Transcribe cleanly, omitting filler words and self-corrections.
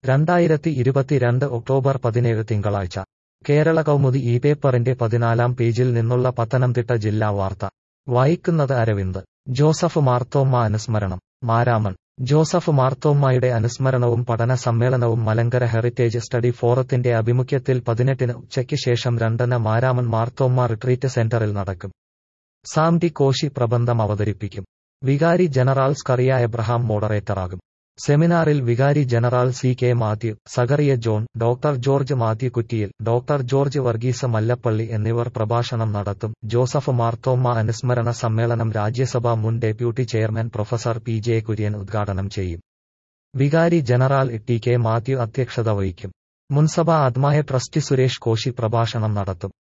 2022 October 17 തിങ്കളാഴ്ച കേരള കൗമുദി ഈ പേപ്പറിന്റെ 14-ാം പേജിൽ നിന്നുള്ള പത്തനംതിട്ട ജില്ലാ വാർത്ത വായിക്കുന്നത് അരവിന്ദ്. ജോസഫ് മാർത്തോമ്മ അനുസ്മരണം. മാരാമൺ. ജോസഫ് മാർത്തോമ്മയുടെ അനുസ്മരണവും പഠന സമ്മേളനവും മലങ്കര ഹെറിറ്റേജ് സ്റ്റഡി ഫോറത്തിന്റെ ആഭിമുഖ്യത്തിൽ 18-ന് ഉച്ചയ്ക്ക് ശേഷം 2-ന് മാരാമൺ മാർത്തോമ്മ റിട്രീറ്റ് സെന്ററിൽ നടക്കും. സാം ടി കോശി പ്രബന്ധം അവതരിപ്പിക്കും. വികാരി ജനറൽ സ്കറിയ എബ്രഹാം മോഡറേറ്ററാകും. സെമിനാറിൽ വികാരി general C K Mathew, Zacharia John, doctor George Mathew Kuttiyil, doctor George Varghese Mallappally എന്നിവർ പ്രഭാഷണം നടത്തും. ജോസഫ് മാർത്തോമ്മ അനുസ്മരണ സമ്മേളനം രാജ്യസഭാ മുൻ deputy chairman professor P J Kurian ഉദ്ഘാടനം ചെയ്യും. വികാരി ജനറൽ ടി കെ മാത്യു അധ്യക്ഷത വഹിക്കും. മുൻസഭാ ആത്മായ ട്രസ്റ്റി സുരേഷ് കോശി പ്രഭാഷണം നടത്തും.